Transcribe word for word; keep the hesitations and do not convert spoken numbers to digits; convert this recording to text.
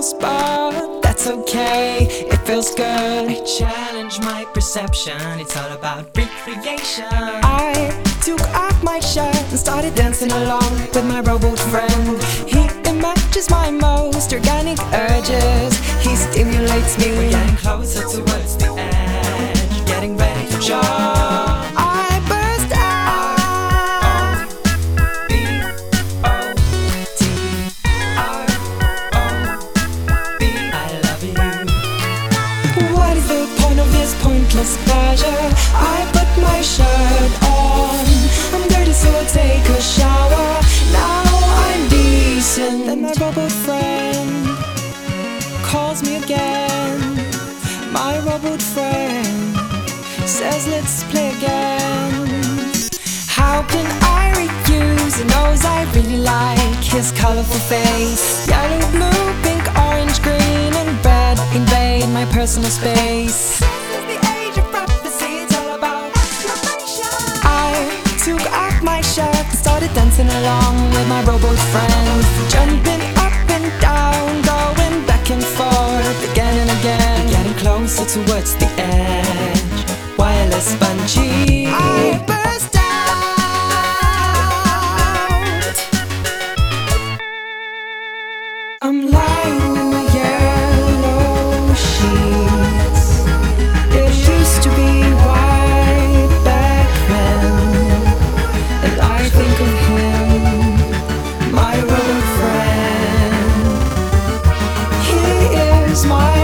fast, but that's okay, it feels good. I challenge my perception, it's all about recreation. I took off my shirt and started dancing along with my robot friend. He matches my most organic urges, he stimulates me. We're getting closer towards the edge, getting ready to jump. I burst out. B O T R O B, I love you. What is the point of this pointless pleasure? I put my shirt on, I'm dirty so I take a shower. Now I'm decent. Then my robot friend calls me again. My robot friend says let's play again. How can I reuse? He knows I really like his colorful face. Yellow, blue, pink, orange, green and red invade my personal space. This is the age of prophecy, it's all about exploration. I took off my shirt and started dancing along with my robot friend, jumping up and down, going back and forth again and again, getting closer towards the edge, wireless bungee. I burst out. I'm lying in my yellow sheets. It used to be white back then, and I think of him, my old friend. He is my